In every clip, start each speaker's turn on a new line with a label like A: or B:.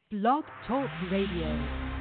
A: Blog Talk Radio.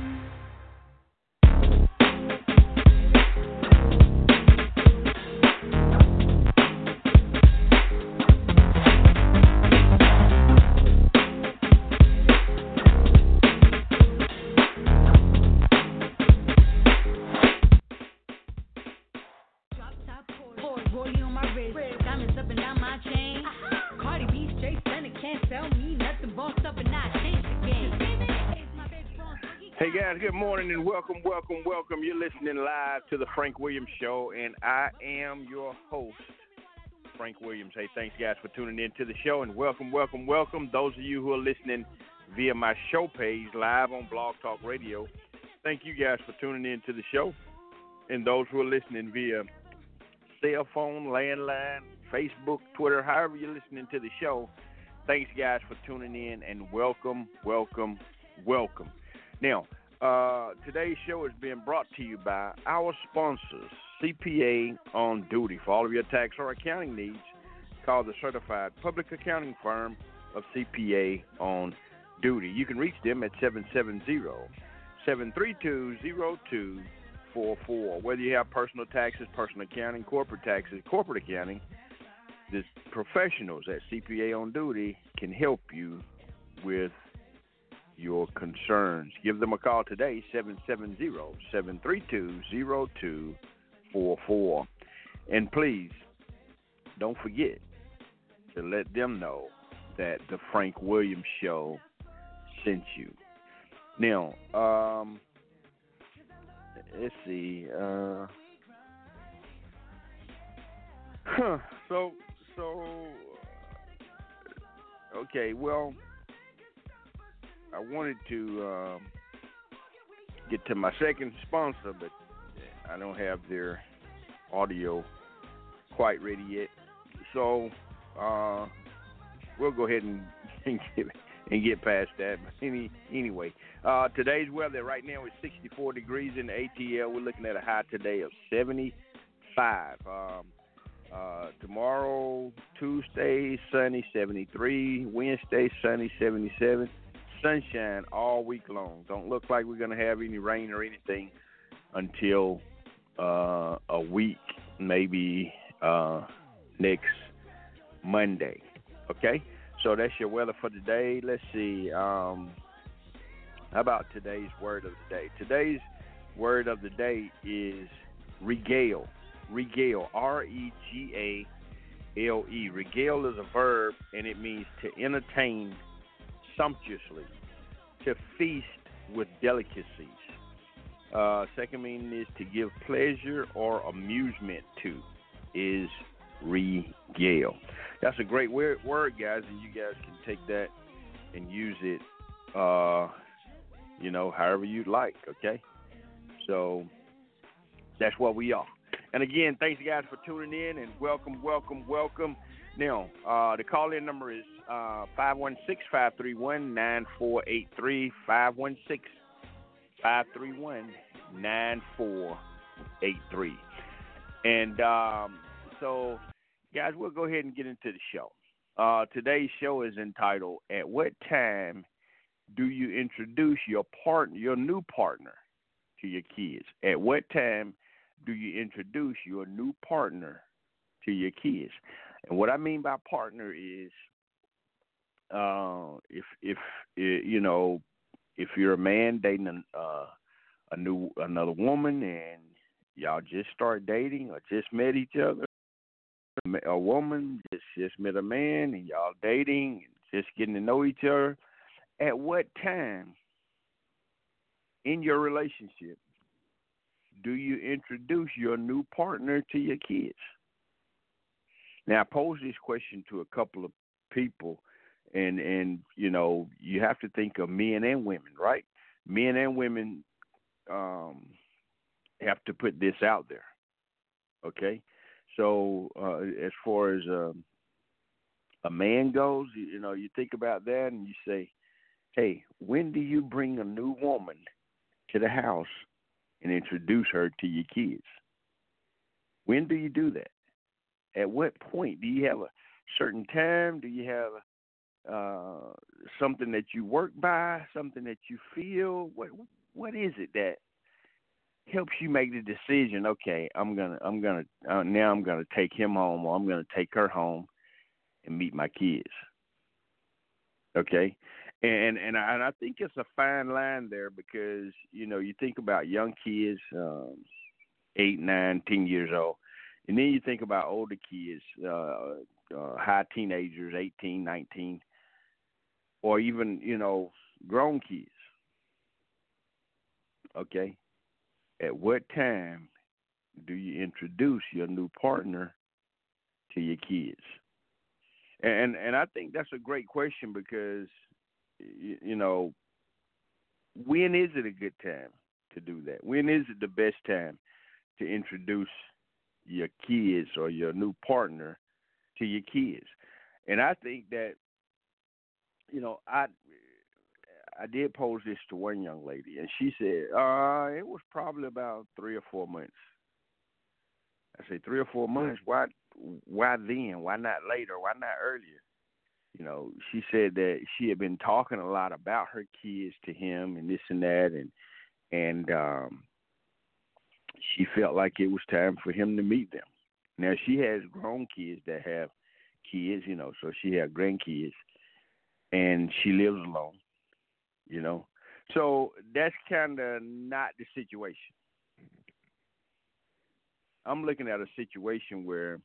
B: Hey guys, good morning and welcome. You're listening live to the Frank Williams Show, and I am your host, Frank Williams. Hey, thanks guys for tuning in to the show, and welcome. Those of you who are listening via my show page live on Blog Talk Radio, thank you guys for tuning in to the show, and those who are listening via cell phone, landline, Facebook, Twitter, however you're listening to the show, thanks guys for tuning in, and welcome. Now, today's show is being brought to you by our sponsors, CPA on Duty. For all of your tax or accounting needs, call the certified public accounting firm of CPA on Duty. You can reach them at 770-732-0244. Whether you have personal taxes, personal accounting, corporate taxes, corporate accounting, the professionals at CPA on Duty can help you with your concerns. Give them a call today, 770-732-0244. And please, don't forget to let them know that the Frank Williams Show sent you. Now, let's see. Okay, well, I wanted to get to my second sponsor, but I don't have their audio quite ready yet. So we'll go ahead and get past that. But anyway, today's weather right now is 64 degrees in the ATL. We're looking at a high today of 75. Tomorrow, Tuesday, sunny, 73. Wednesday, sunny, 77. Sunshine all week long. Don't look like we're going to have any rain or anything until a week, maybe next Monday. Okay? So that's your weather for today. Let's see. How about today's word of the day? Today's word of the day is regale. Regale, R-E-G-A-L-E. Regale is a verb, and it means to entertain sumptuously, to feast with delicacies. Second meaning is to give pleasure or amusement to, is regale. That's a great word, guys, and you guys can take that and use it, however you'd like, okay? So that's what we are. And again, thanks guys for tuning in, and welcome. Now, the call-in number is 516-531-9483, 516-531-9483. And so, guys, we'll go ahead and get into the show. Today's show is entitled, At What Time Do You Introduce Your new partner to your kids? At what time do you introduce your new partner to your kids? And what I mean by partner is, if you're a man dating another woman and y'all just start dating or just met each other, a woman just met a man and y'all dating and just getting to know each other, at what time in your relationship do you introduce your new partner to your kids? Now, I posed this question to a couple of people, and you have to think of men and women, right? Men and women have to put this out there, okay? So as far as a man goes, you think about that and you say, hey, when do you bring a new woman to the house and introduce her to your kids? When do you do that? At what point? Do you have a certain time? Do you have uh, something that you work by, something that you feel? What is it that helps you make the decision? Okay, I'm gonna take him home, or I'm gonna take her home and meet my kids. Okay, and I think it's a fine line there, because you think about young kids, 8, 9, 10 years old, and then you think about older kids, high teenagers, 18, 19, or even grown kids. Okay, at what time do you introduce your new partner to your kids? And I think that's a great question, because you know when is it a good time to do that? When is it the best time to introduce your kids or your new partner to your kids? And I think that I did pose this to one young lady, and she said it was probably about 3 or 4 months. I said 3 or 4 months. Why then? Why not later? Why not earlier? She said that she had been talking a lot about her kids to him and this and that, and she felt like it was time for him to meet them. Now she has grown kids that have kids, so she has grandkids, and she lives alone, you know. So that's kind of not the situation. I'm looking at a situation where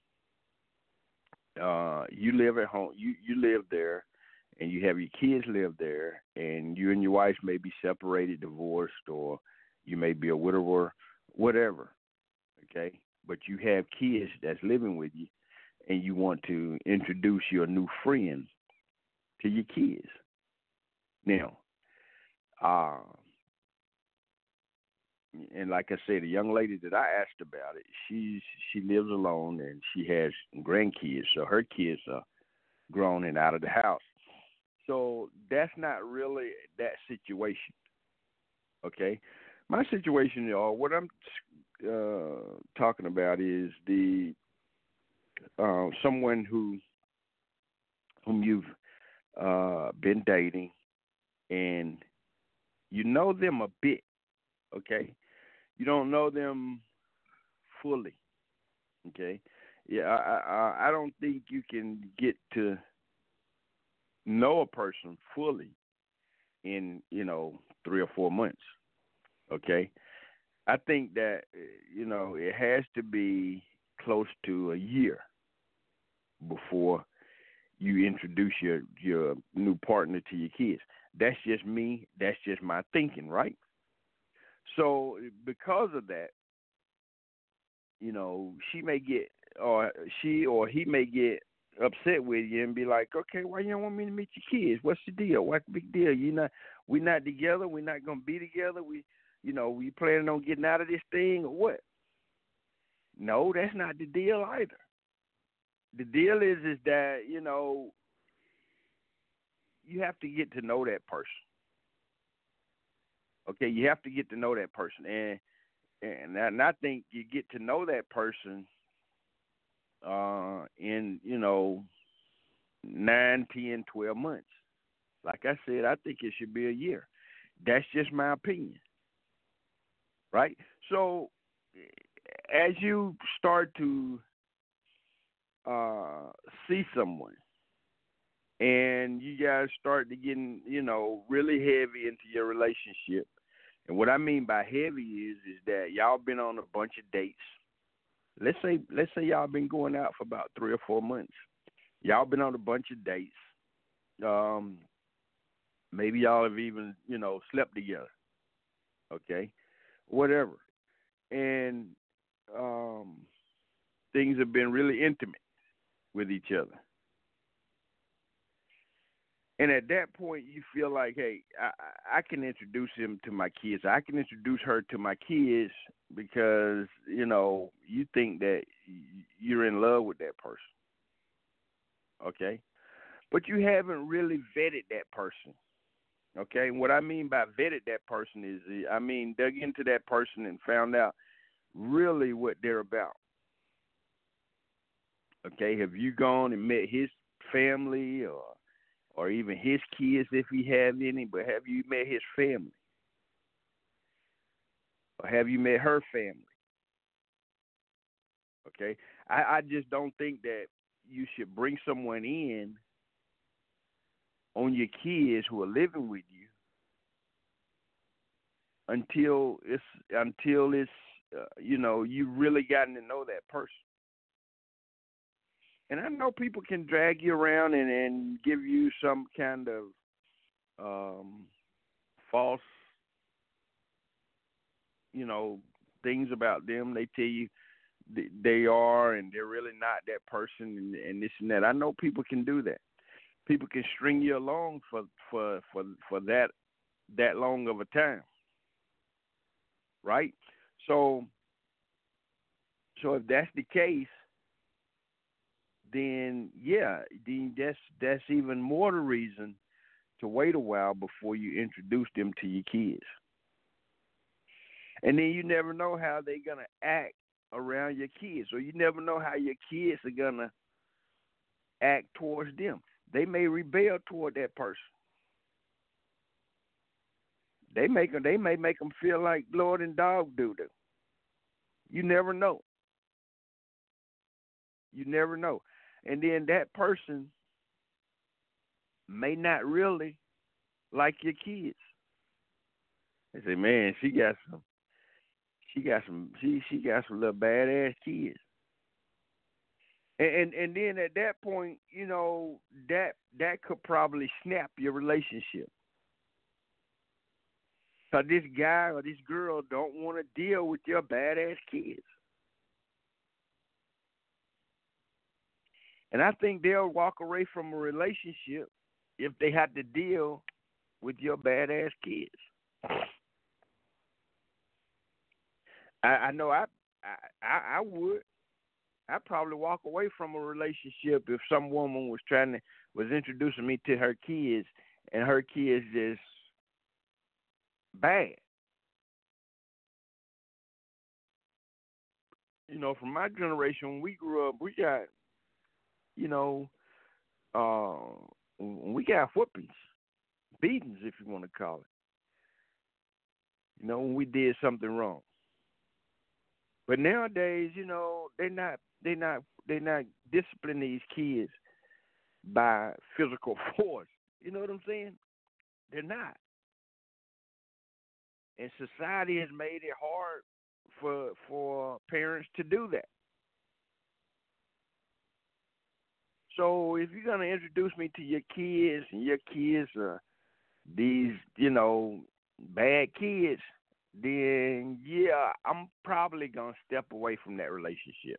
B: you live at home, you live there, and you have your kids live there, and you and your wife may be separated, divorced, or you may be a widower, whatever. Okay, but you have kids that's living with you, and you want to introduce your new friend to your kids. Now, uh, and like I said, the young lady that I asked about it, she lives alone, and she has grandkids, so her kids are grown and out of the house. So that's not really that situation. Okay, my situation, or what I'm talking about, is the someone whom you've been dating, and you know them a bit. Okay, you don't know them fully. Okay, yeah, I don't think you can get to know a person fully in 3 or 4 months. Okay, I think that it has to be close to a year before you introduce your new partner to your kids. That's just me. That's just my thinking, right? So because of that, she may get, or she or he may get upset with you and be like, okay, why you don't want me to meet your kids? What's the deal? What's the big deal? We're not together. We're not gonna be together. We planning on getting out of this thing or what? No, that's not the deal either. The deal is that you have to get to know that person. Okay, you have to get to know that person, and I think you get to know that person in 9, 10, 12 months. Like I said, I think it should be a year. That's just my opinion, right? So as you start to see someone, and you guys start to getting, really heavy into your relationship. And what I mean by heavy is that y'all been on a bunch of dates. Let's say y'all been going out for about 3 or 4 months. Y'all been on a bunch of dates. Um, Maybe y'all have even, slept together. Okay, whatever. And um, things have been really intimate with each other. And at that point, you feel like, hey, I can introduce him to my kids. I can introduce her to my kids because, you think that you're in love with that person. Okay? But you haven't really vetted that person. Okay? And what I mean by vetted that person is, I mean, dug into that person and found out really what they're about. Okay? Have you gone and met his family, or even his kids if he have any, but have you met his family? Or have you met her family? Okay? I just don't think that you should bring someone in on your kids who are living with you until it's you really gotten to know that person. And I know people can drag you around and give you some kind of false, things about them. They tell you they are and they're really not that person and this and that. I know people can do that. People can string you along for that long of a time, right? So if that's the case, then yeah, then that's even more the reason to wait a while before you introduce them to your kids. And then you never know how they're gonna act around your kids, or you never know how your kids are gonna act towards them. They may rebel toward that person. They may make them feel like blood and dog doo doo. You never know. You never know. And then that person may not really like your kids. They say, man, she got some little badass kids. And then at that point, that could probably snap your relationship. Because this guy or this girl don't want to deal with your badass kids. And I think they'll walk away from a relationship if they have to deal with your badass kids. I know I would. I'd probably walk away from a relationship if some woman was introducing me to her kids and her kids just bad. From my generation, when we grew up, we got, uh, we got whoopings, beatings, if you want to call it. When we did something wrong. But nowadays, they're not disciplining these kids by physical force. You know what I'm saying? They're not. And society has made it hard for parents to do that. So if you're gonna introduce me to your kids and your kids are these, bad kids, then yeah, I'm probably gonna step away from that relationship.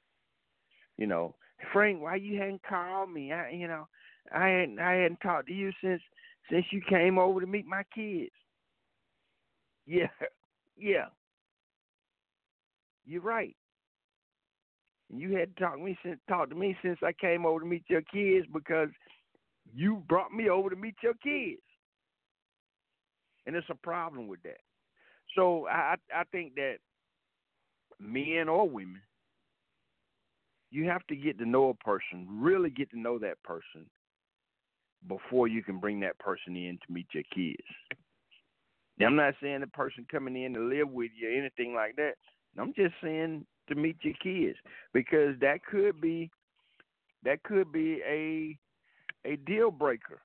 B: Frank, why you hadn't called me? I hadn't talked to you since you came over to meet my kids. Yeah, yeah, you're right. You had talked to me since I came over to meet your kids because you brought me over to meet your kids, and it's a problem with that. So I think that men or women, you have to get to know a person, really get to know that person before you can bring that person in to meet your kids. Now, I'm not saying the person coming in to live with you or anything like that. I'm just saying to meet your kids because that could be a deal breaker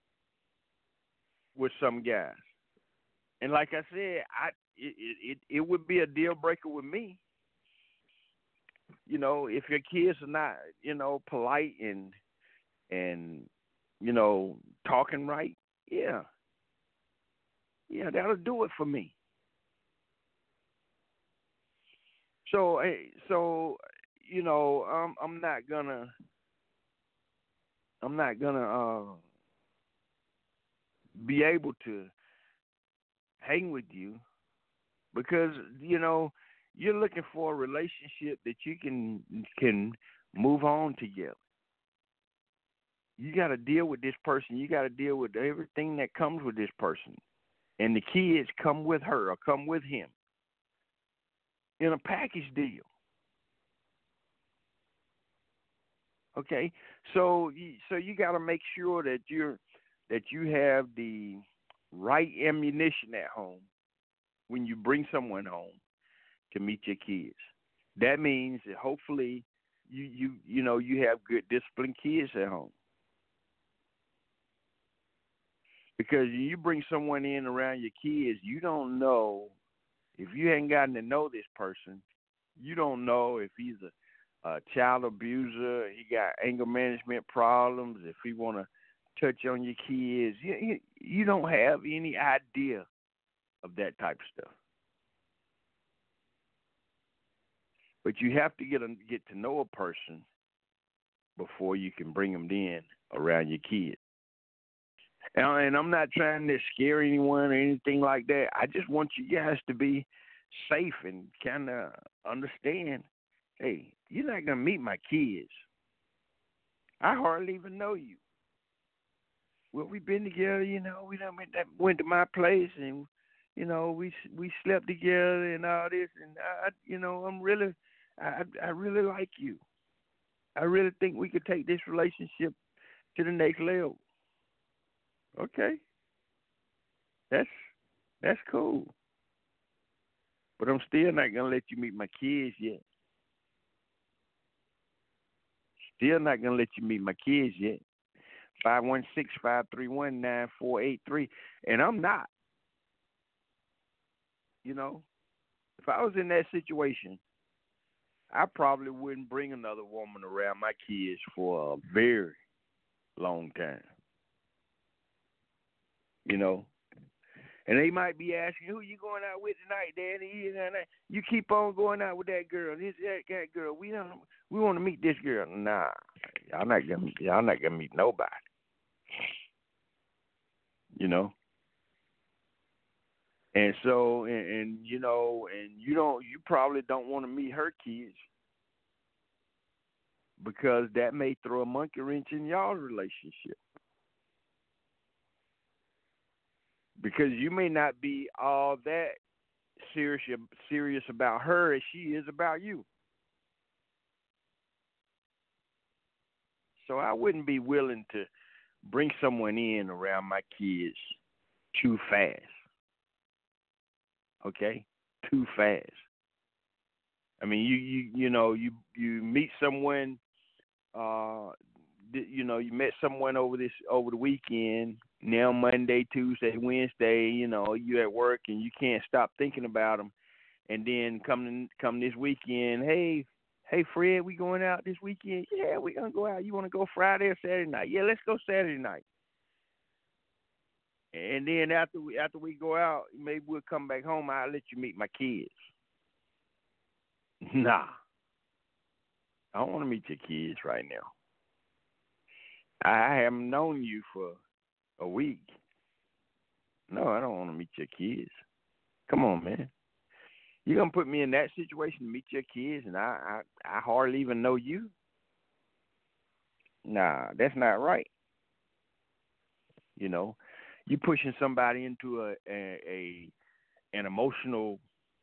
B: with some guys. And like I said, it would be a deal breaker with me. If your kids are not, polite and talking right, yeah, that'll do it for me. So, I'm not gonna be able to hang with you because you're looking for a relationship that you can move on together. You got to deal with this person. You got to deal with everything that comes with this person, and the kids come with her or come with him in a package deal. Okay, So you got to make sure that you have the right ammunition at home when you bring someone home to meet your kids. That means that hopefully you have good disciplined kids at home. Because you bring someone in around your kids, you don't know if you hadn't gotten to know this person. You don't know if he's a child abuser, he got anger management problems, if he want to touch on your kids. You don't have any idea of that type of stuff. But you have to get to know a person before you can bring them in around your kids. And I'm not trying to scare anyone or anything like that. I just want you guys to be safe and kind of understand. Hey, you're not gonna meet my kids. I hardly even know you. Well, we've been together. We done went to my place, and we slept together and all this. And I really like you. I really think we could take this relationship to the next level. Okay, that's cool. But I'm still not gonna let you meet my kids yet. Still not gonna let you meet my kids yet. 516-531-9483. And I'm not. If I was in that situation, I probably wouldn't bring another woman around my kids for a very long time. And they might be asking, who you going out with tonight, Daddy? You keep on going out with that girl. That girl. We want to meet this girl. Nah, y'all not gonna meet nobody. And so and you probably don't want to meet her kids because that may throw a monkey wrench in y'all's relationship. Because you may not be all that serious about her as she is about you. So I wouldn't be willing to bring someone in around my kids too fast. Okay? Too fast. I mean, you meet someone. You met someone over the weekend. Now Monday, Tuesday, Wednesday, you at work and you can't stop thinking about them. And then come this weekend, hey Fred, we going out this weekend? Yeah, we gonna go out. You want to go Friday or Saturday night? Yeah, let's go Saturday night. And then after we go out, maybe we'll come back home. I'll let you meet my kids. Nah, I don't want to meet your kids right now. I haven't known you for a week. No, I don't want to meet your kids. Come on, man. You're going to put me in that situation to meet your kids and I hardly even know you? Nah, that's not right. You pushing somebody into an emotional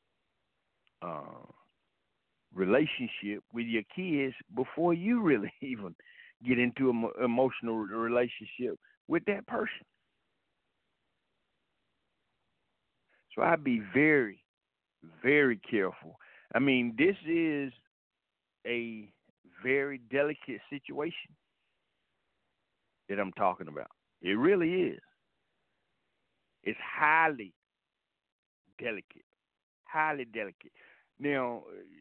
B: relationship with your kids before you really even get into an emotional relationship with that person. So I'd be very, very careful. I mean, this is a very delicate situation that I'm talking about. It really is. It's highly delicate. Highly delicate. Now,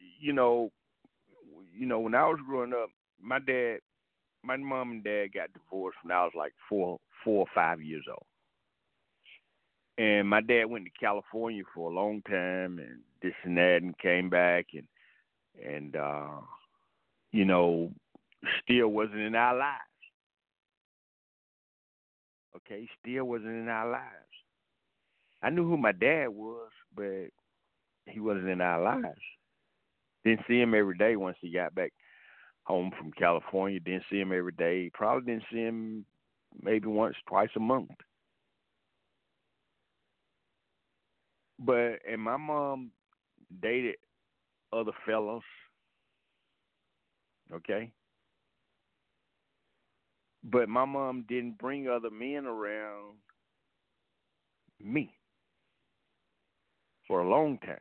B: when I was growing up, my mom and dad got divorced when I was like 4 or 5 years old. And my dad went to California for a long time and this and that and came back and still wasn't in our lives. Okay, still wasn't in our lives. I knew who my dad was, but he wasn't in our lives. Didn't see him every day once he got back home from California. Didn't see him every day. Probably didn't see him maybe once, twice a month. And my mom dated other fellows, okay? But my mom didn't bring other men around me for a long time.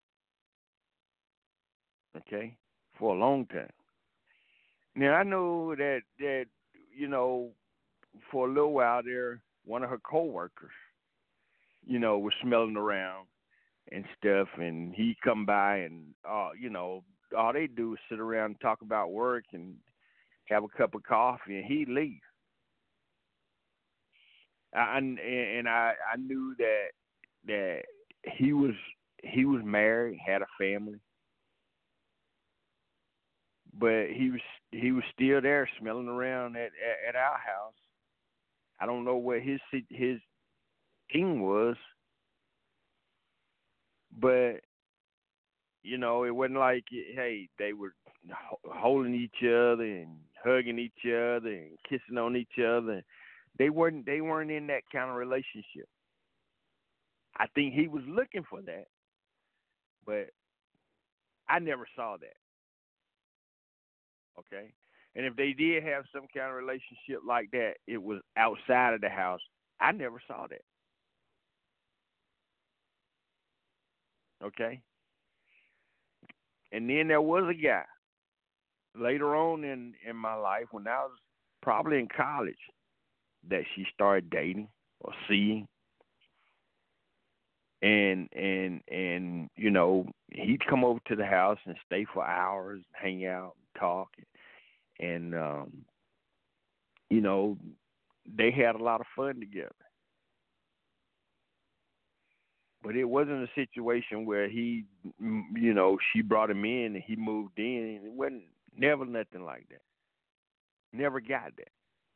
B: Okay? For a long time. Now I know that for a little while there, one of her coworkers, was smelling around and stuff, and he come by and all they do is sit around and talk about work and have a cup of coffee, and he'd leave. I knew that he was married, had a family, but he was still there smelling around at our house. I don't know what his thing was, but it wasn't like hey, they were holding each other and hugging each other and kissing on each other. They weren't in that kind of relationship. I think he was looking for that, but I never saw that. Okay? And if they did have some kind of relationship like that, it was outside of the house. I never saw that. Okay? And then there was a guy later on in my life when I was probably in college that she started dating or seeing. And he'd come over to the house and stay for hours, hang out, and talk, and they had a lot of fun together. But it wasn't a situation where she brought him in and he moved in. It wasn't never nothing like that. Never got that.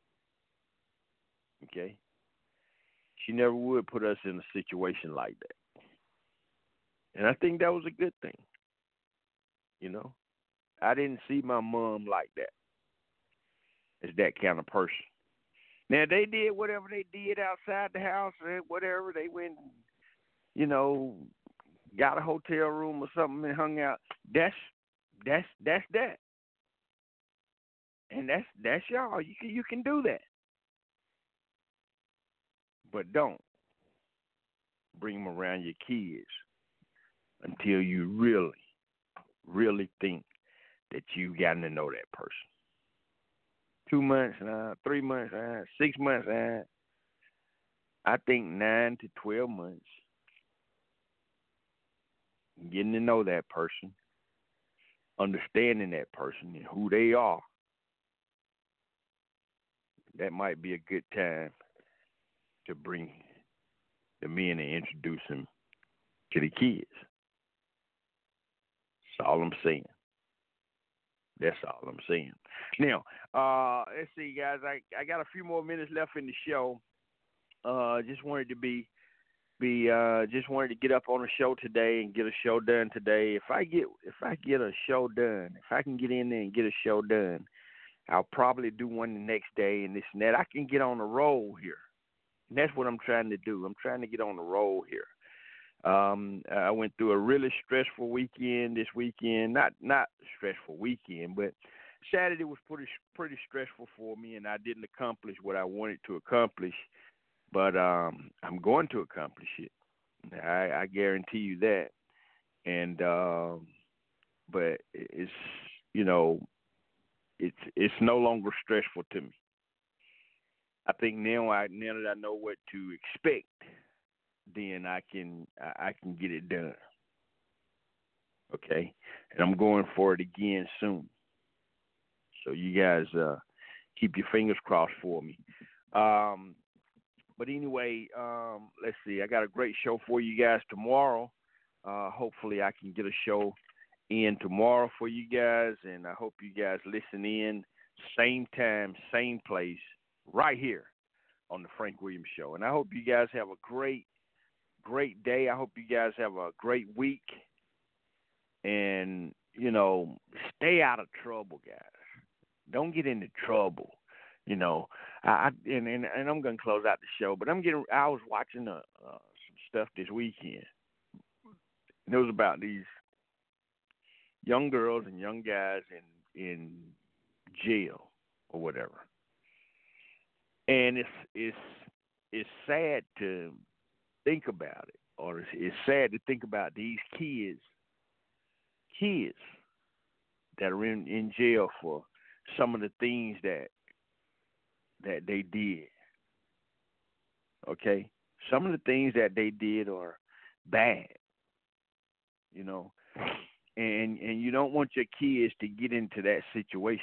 B: Okay? She never would put us in a situation like that. And I think that was a good thing. I didn't see my mom like that, as that kind of person. Now, they did whatever they did outside the house or whatever. They went, got a hotel room or something and hung out. That's that. And that's y'all. You can do that. But don't bring them around your kids until you really, really think that you've gotten to know that person. 2 months, 3 months, 6 months, I think 9 to 12 months. Getting to know that person, understanding that person and who they are. That might be a good time to bring the men and introduce them to the kids. That's all I'm saying. That's all I'm saying. Now, let's see, guys. I got a few more minutes left in the show. Just wanted to get up on a show today and get a show done today. If I get a show done, if I can get in there and get a show done, I'll probably do one the next day and this and that. I can get on the roll here. And that's what I'm trying to do. I'm trying to get on the roll here. I went through a really stressful weekend this weekend. Not stressful weekend, but Saturday was pretty stressful for me, and I didn't accomplish what I wanted to accomplish. But I'm going to accomplish it. I guarantee you that. And but it's it's no longer stressful to me. I think now that I know what to expect, then I can get it done. Okay, and I'm going for it again soon. So you guys keep your fingers crossed for me. But anyway, let's see. I got a great show for you guys tomorrow. Hopefully, I can get a show in tomorrow for you guys, and I hope you guys listen in same time, same place, right here on the Frank Williams Show. And I hope you guys have a great day. I hope you guys have a great week, and stay out of trouble, guys. Don't get into trouble. And I'm gonna close out the show, but I was watching some stuff this weekend. And it was about these young girls and young guys in jail or whatever. And it's sad to think about it, or it's sad to think about these kids that are in jail for some of the things that they did. Okay? Some of the things that they did are bad, you know. And you don't want your kids to get into that situation.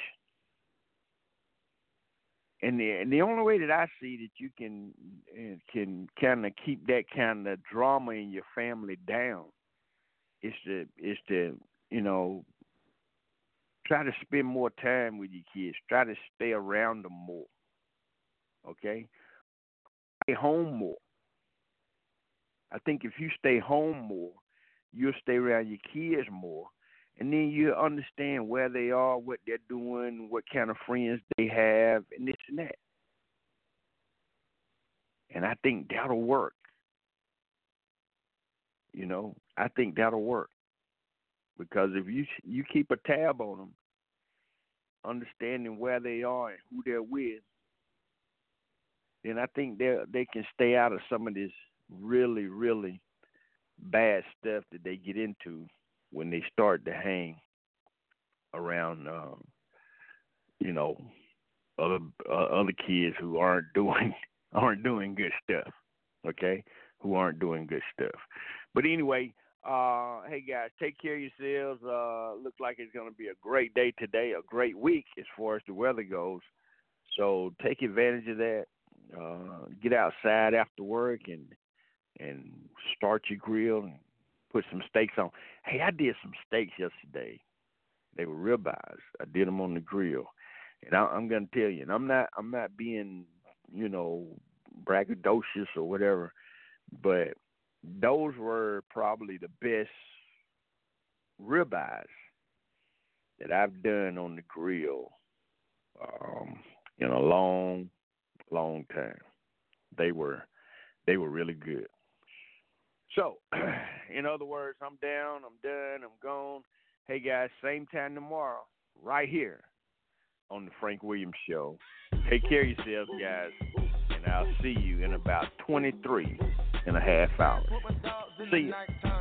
B: And the only way that I see that you can kind of keep that kind of drama in your family down is to try to spend more time with your kids. Try to stay around them more. Okay? Stay home more. I think if you stay home more, you'll stay around your kids more. And then you understand where they are, what they're doing, what kind of friends they have, and this and that. And I think that'll work. I think that'll work. Because if you keep a tab on them, understanding where they are and who they're with, then I think they can stay out of some of this really, really bad stuff that they get into when they start to hang around, other kids who aren't doing good stuff. Okay, who aren't doing good stuff. But anyway, hey guys, take care of yourselves. Looks like it's going to be a great day today, a great week as far as the weather goes. So take advantage of that. Get outside after work and start your grill and put some steaks on. Hey, I did some steaks yesterday. They were ribeyes. I did them on the grill, and I'm going to tell you. And I'm not being, braggadocious or whatever, but those were probably the best ribeyes that I've done on the grill in a long, long time. They were really good. So, in other words, I'm down, I'm done, I'm gone. Hey, guys, same time tomorrow, right here on the Frank Williams Show. Take care of yourselves, guys, and I'll see you in about 23 and a half hours. See you.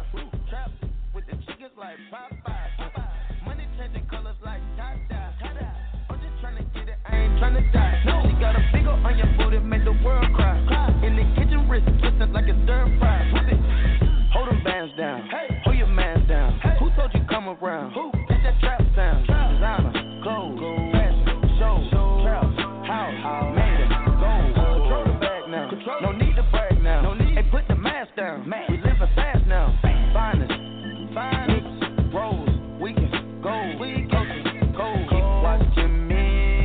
C: Tryna die. No, she got a finger on your booty, make the world cry. In the kitchen, wrist twisted like a stir fry. Whip it, hold them bands down. Hey, hold your mans down. Hey, who told you come around? Who? Get that trap sound. Designer, clothes, fashion, show, trap, house, made it, gold. Control the bag now. No need to brag now. No need. Hey, put the mask down. We living fast now. Finest, rose, weekend, gold, cold. Keep watching me.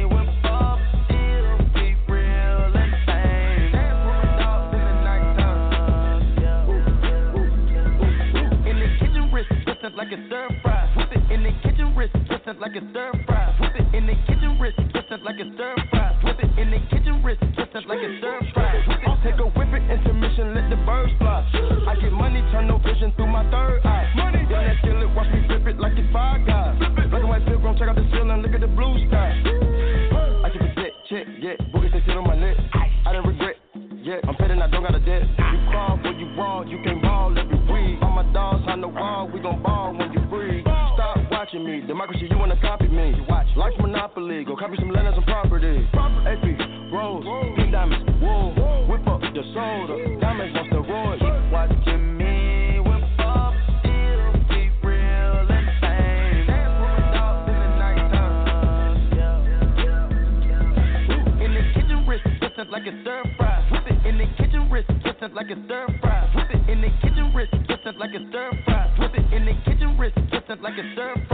C: Like a stir fry, whip it in the kitchen, wrist twisted like a stir fry, whip it in the kitchen, wrist twisted like a stir fry, whip it in the kitchen, wrist twisted like a stir fry. I'll take a whip it, intermission, let the birds fly. I get money, turn no vision through my third eye. Money, yeah, that kill it, watch me flip it like it's Five Guys. Black and white pilgrim, check out the ceiling, look at the blue sky. I can forget, check, yeah, boogies they sit on my lip. I didn't regret. Yeah, I'm petting, I don't got a debt. You crawl when you wrong, you can't ball every week. All my dogs on the wall, we gon' ball when you free. Stop watching me, democracy, you wanna copy me. Life's Monopoly, go copy some land and some property. AP, rose, pink diamonds, wool. Whip up the soda, diamonds on steroids. Keep watching me, whip up, it'll be real insane. Dance with my dogs in the nighttime. In the kitchen, wrist twisted like a stir fry. In the kitchen, wrist twisted like a stir fry. Whip it in the kitchen, wrist twisted like a stir fry. Whip it in the kitchen, wrist twisted like a stir fry.